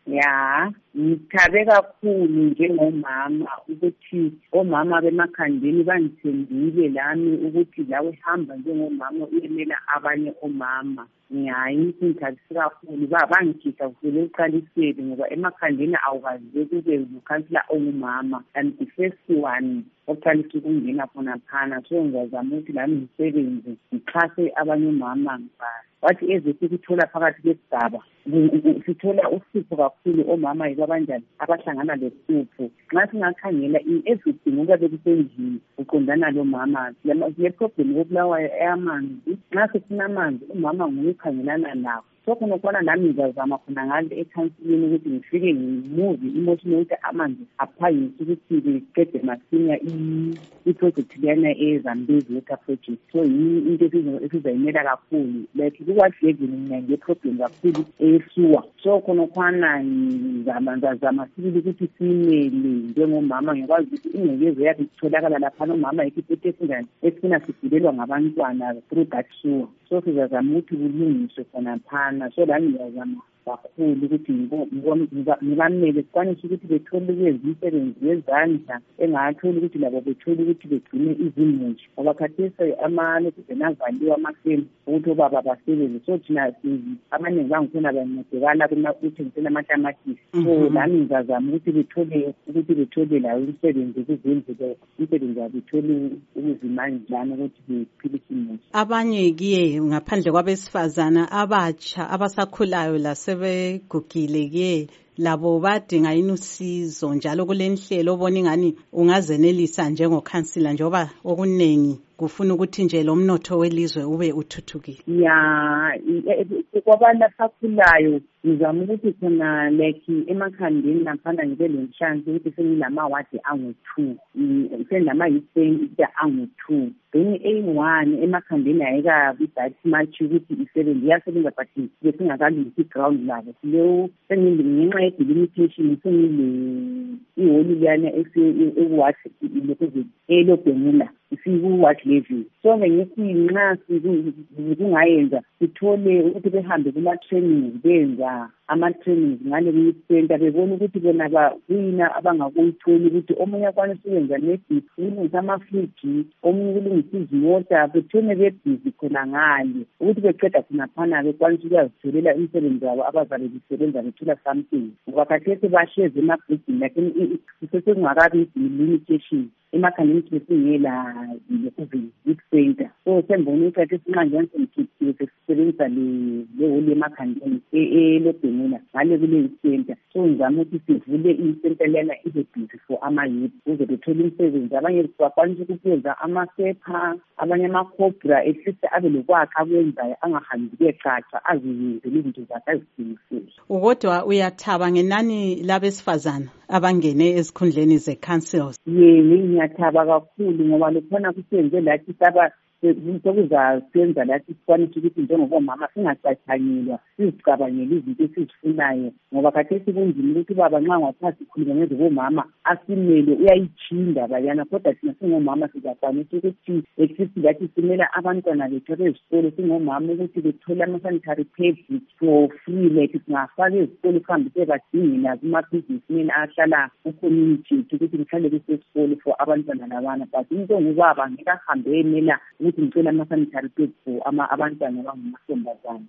Ya, ngithabe kakhulu njengomama ukuthi omama bemakhandeni bangithembile lami ukuthi lawe hamba njengomama uyemela abanye omama. Ngihayi ngithabise kakhulu bangikhipha kusele uqalisele ngoba emakhandeni awukazi kube ukhansila ongumama and the first one oqalisa ukungena khona phana. So ngiyazama ukuthi lami ngisebenze ngixhase abanye omama ngibani. Wathi eze sikuthola phakathi kwesigaba sithola uhlupho kakhulu omama yibo abanjani abahlangana lehlupho. Nxa singakhangela everything okuyabe kusendlini uqondana lo mama le problem yokubulawa eyamanzi. Nxa sifuna amanzi umama nguye ukhangelana lawo. So khona nami ngizazama khona ngale ekhansilini ukuthi ngifike ngimuve emotional ukuthi amanzi aphangise ukuthi beqede masinya i-project liyana eZambezi water project. So into esizayimela kakhulu like kukwajekile mina nge-problem kakhulu eyesuwa. So khona ngizazama sibili ukuthi simele njengomama ngikwazi ukuthi ingcekeza yabe itholakala laphana omama ekiphethe esinjani esifuna sigulelwa ngabantwana through that sewer. So sizazama ukuthi kulungiswe khona phana. So lami ngiyazama kakhulu ukuthi ngibamele sikwanise ukuthi bethole ukwenza imisebenzi yezandla engatholi ukuthi labo bethole ukuthi begcine izimuli ngoba khathesi amalokhu avaliwe amakemu ukuthi obaba basebenze. So thina abaningi bangikhona bancedekala kuthengisela amatamatisi. So lami ngizazama ukuthi bethole layo imisebenzi kuzindlu imisebenzi yabo bethole ukuzimandlana ukuthi bephilise imuli. Abanye-ke ngaphandle kwabesifazana abatsha abasakhulayo begugile labo badinga usizo njalo kule nhlelo obona ingani ungazenelisa njengokhansila njengoba okuningi kufuna ukuthi nje lo mnotho welizwe ube uthuthukile. Ya kwabantu abasakhulayo ngizama ukuthi khona like emakhandeni naphana ngibe lenhlanhla ukuthi sengilamawadi angu-2 senama-youth angu-2. Then A1 emakhandeni ayikabi that much ukuthi isebenze iyasebenza but besingakalungisi i-ground labo leyo ngenxa ye-delimitation sengile ihholi liyana ekuwathi elobhengula isiku-what level. So ngithi nxa kungayenza sithole ukuthi behambe kuma-trainings benza ama-trainings ngale kwi-center bebona ukuthi bona kuyina abangakuyitholi ukuthi omunye akwanisa ukwenza maybe ukulungisa amafriji omunye ukulungisa izimota bethone bebhizi khona ngale ukuthi beqeda khona phana bekwanisa ukuyazitholela imisebenzi yabo abazabe besebenza bethola something ngoba khathesi bahlezi emabhidini like sesengakabi i-limitation emakhandeni sesingela le-civic center. So sembona ukuthi khathesi nxa njengoba sengikhiphile sesisebenzisa le-holi emakhandeni elobhengula ngale kule center. So ngizama ukuthi sivule i-center lena ibe busy for ama-youth ukuze bethole imisebenzi. Abanye bakwanisa ukwenza amasepa abanye ama-cobra at least abe lokwakha akwenzayo angahambi kuyeqatsha aziyenzele izinto zakhe azidingisele. Kodwa uyathaba ngenani labesifazana abangene ezikhundleni ze-councils? Ngiyathaba kakhulu ngoba lokhona kusenze lathi sokuzasenza lathi sikwanise ukuthi njengobomama singacathanyelwa sizicabangele izinto esizifunayo ngoba khathesi kunzima ukuthi ubaba nxa ngathiwa sikhuluma ngezobomama asimele uyayitshinda bayana kodwa thina singomama sizakwanisa ukuthi at least lathi simela abantwana bethu abezikolo singomama ukuthi bethole ama-sanitary pads for free like singafaka ezikolo sihambe sebadingela kuma-businessmen ahlala ku-community yethu ukuthi mhlawumbe besesikolo for abantwana labana but into engubaba ngeke ahambe emela ukuthi ngicela ama-sanitary pads for abantwana abangamantombazane.